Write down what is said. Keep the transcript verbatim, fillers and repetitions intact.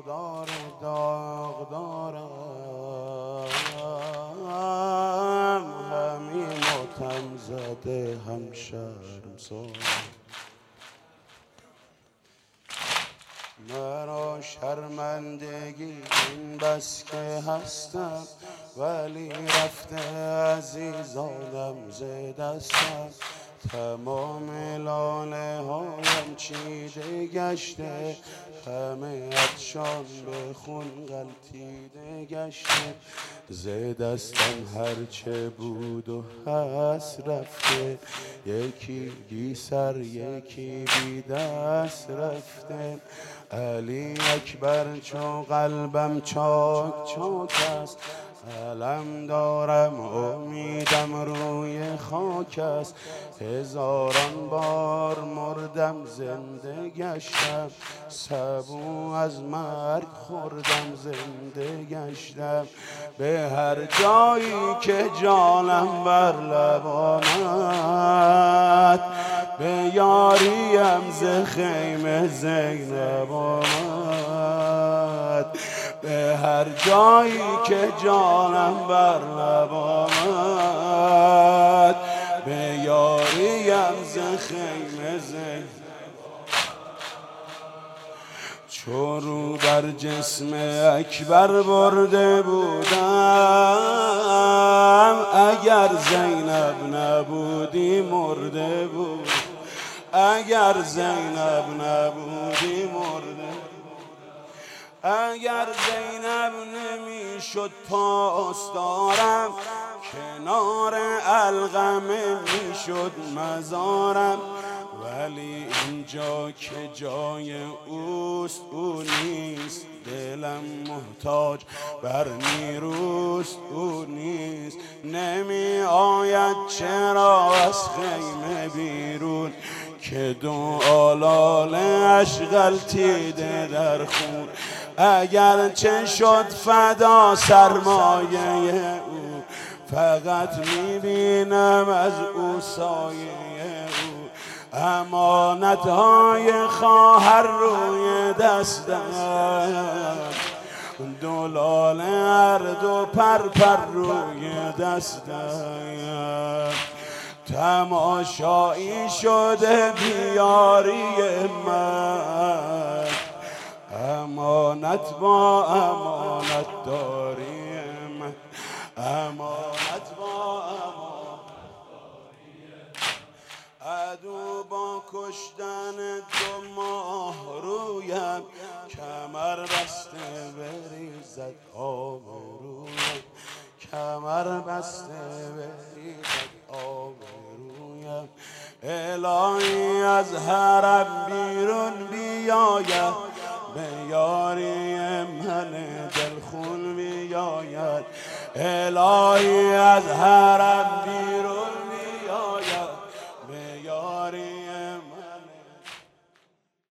داغدار داغدارم، همین ماتم زده هم شرمسارم. مرا شرمندگی این بس که هستم، ولی رفته عزیزانم ز دستم. تمام لاله هایم چیده گشته، همه عطشان به خون غلتیده گشته. ز دستم هرچه بود و هست رفته، یکی بی سر یکی بی دست رفته. علی اکبر چو قلبم چاک چاک است، علم دارم امیدم روی خاک است. هزاران بار مردم زنده گشتم، سبو از مرگ خوردم زنده گشتم. به هر جایی که جانم بر لب آمد، به یاریم ز خیمه زینب آمد. به هر جایی که جانم بر لب آمد، به یاریم ز خیمه زینب. چو رو بر جسم اکبر برده بودم، اگر زینب نبودی مرده بود. اگر زینب نبودی مرده. اگر زینب نمیشد پاسدارم، کنار القمه میشد مزارم. ولی اینجا که جای اوست او نیست، دلم محتاج بر نیروست او نیست. نمی آید چرا از خیمه بیرون، که دو آلاله اش غلتیده در خون. اگر چه شد فدا سرمایه او، فقط میبینم از او سایه او. امانت های خواهر روی دستم، دولاله هر دو پر پر روی دستم. تماشایی شده بیاری من، امانت با امانت داری من. امانت با امانت داری من. عدو با کشتن دو ماه رویم، کمر بسته بریزد آب رویم. کمر بسته بریزد آب رویم. الهی از حرم بیرون بیاید، به یاری من دلخون بیاید. الهی از حرم